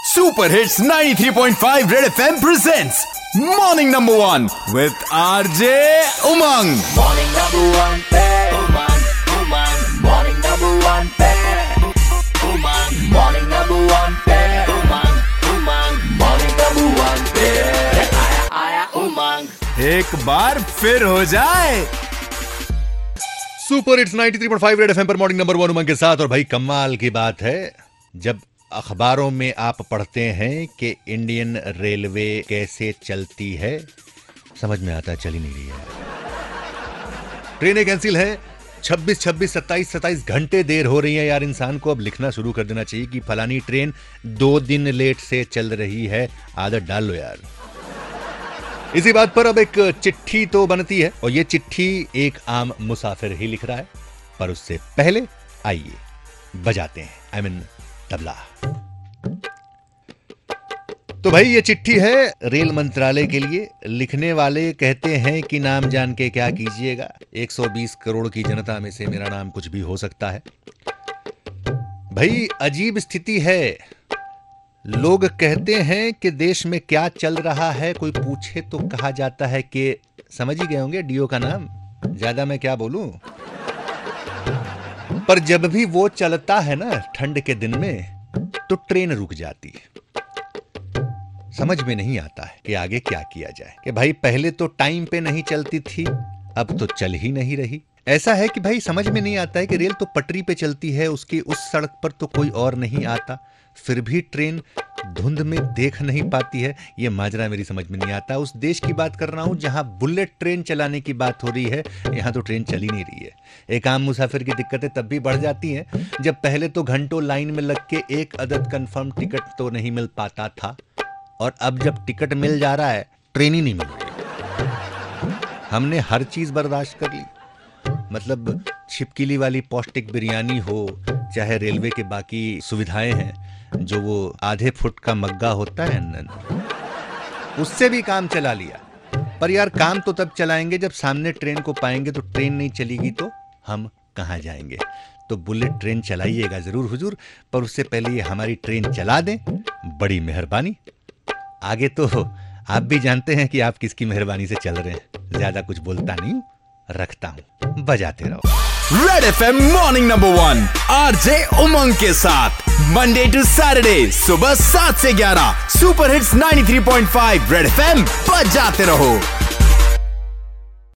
Super hits 93.5 red FM presents morning number 1 with RJ Umang. Morning number 1 पे उमंग, morning number 1 पे उमंग, morning number 1 पे उमंग, morning number 1 पे आया उमंग। एक बार फिर हो जाए। सुपर हिट्स 93.5 रेड एफएम पर मॉर्निंग नंबर 1 उमंग के साथ। और भाई कमाल की बात है, जब अखबारों में आप पढ़ते हैं कि इंडियन रेलवे कैसे चलती है, समझ में आता है चल ही नहीं रही है। ट्रेनें कैंसिल है, 26, 27 घंटे देर हो रही है। यार इंसान को अब लिखना शुरू कर देना चाहिए कि फलानी ट्रेन 2 दिन लेट से चल रही है, आदत डाल लो यार। इसी बात पर अब एक चिट्ठी तो बनती है, और ये चिट्ठी एक आम मुसाफिर ही लिख रहा है। पर उससे पहले आइए बजाते हैं तबला। तो भाई ये चिट्ठी है रेल मंत्रालय के लिए। लिखने वाले कहते हैं कि नाम जान के क्या कीजिएगा, 120 करोड़ की जनता में से मेरा नाम कुछ भी हो सकता है। भाई अजीब स्थिति है, लोग कहते हैं कि देश में क्या चल रहा है, कोई पूछे तो कहा जाता है कि समझ ही गए होंगे डीओ का नाम, ज्यादा मैं क्या बोलूं। पर जब भी वो चलता है ना ठंड के दिन में, तो ट्रेन रुक जाती है। समझ में नहीं आता है कि आगे क्या किया जाए। कि भाई पहले तो टाइम पे नहीं चलती थी, अब तो चल ही नहीं रही। ऐसा है कि भाई समझ में नहीं आता है कि रेल तो पटरी पे चलती है, उसकी उस सड़क पर तो कोई और नहीं आता, फिर भी ट्रेन धुंध में देख नहीं पाती है। ये माजरा मेरी समझ में नहीं आता। उस देश की बात कर रहा हूं जहां बुलेट ट्रेन चलाने की बात हो रही है, यहां तो ट्रेन चल ही नहीं रही है। एक आम मुसाफिर की दिक्कतें तब भी बढ़ जाती हैं जब पहले तो घंटों लाइन में लग के एक अदद कंफर्म टिकट तो नहीं मिल पाता था, और अब जब टिकट मिल जा रहा है ट्रेन ही नहीं मिल रही। हमने हर चीज बर्दाश्त कर ली, मतलब छिपकली वाली पौष्टिक बिरयानी हो, चाहे रेलवे के बाकी सुविधाएं हैं, जो वो आधे फुट का मग्गा होता है उससे भी काम चला लिया। पर यार काम तो तब चलाएंगे जब सामने ट्रेन को पाएंगे, तो ट्रेन नहीं चलेगी तो हम कहां जाएंगे। तो बुलेट ट्रेन चलाइएगा जरूर हुजूर, पर उससे पहले ये हमारी ट्रेन चला दें, बड़ी मेहरबानी। आगे तो आप भी जानते हैं कि आप किसकी मेहरबानी से चल रहे हैं। ज्यादा कुछ बोलता नहीं, रखता हूं, बजाते रहो। Red FM morning number 1 RJ Umang के साथ मंडे टू सैटरडे सुबह 7 से 11 सुपर हिट्स 93.5 रेड एफएम बजाते रहो।